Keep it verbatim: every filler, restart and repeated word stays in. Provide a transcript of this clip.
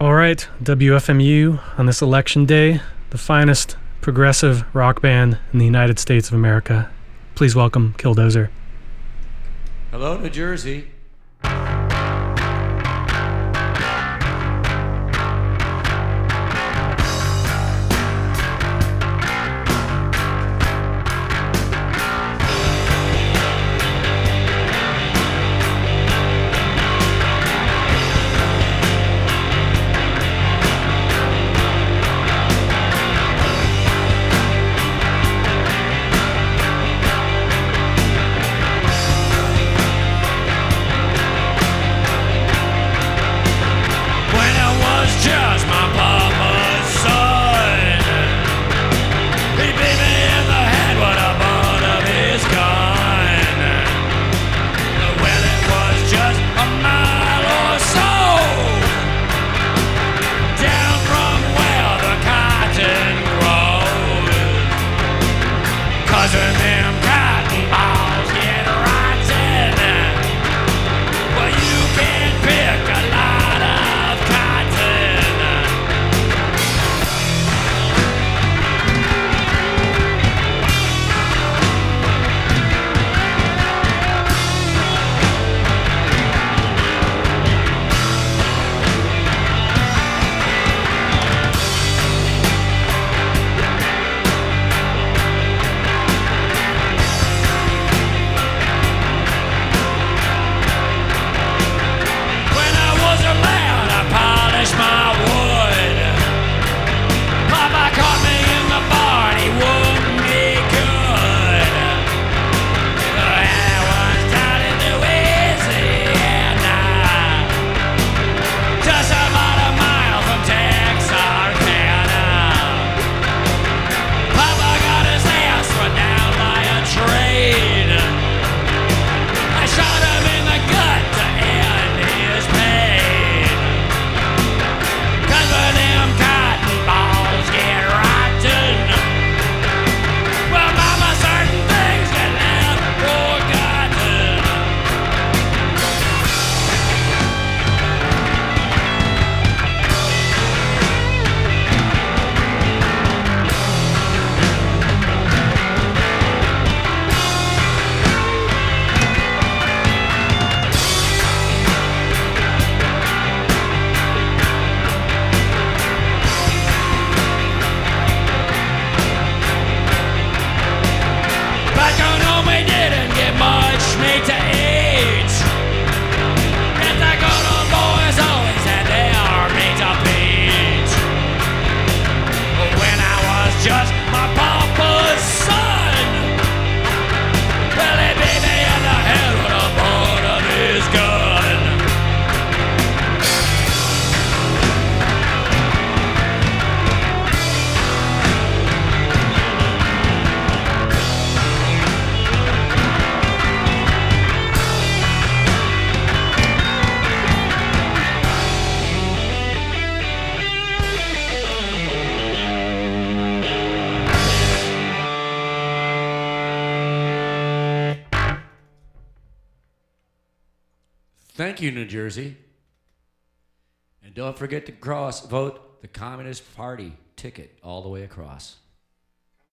All right, W F M U on this election day, the finest progressive rock band in the United States of America. Please welcome Killdozer. Hello, New Jersey. Thank you, New Jersey. And don't forget to cross vote the Communist Party ticket all the way across.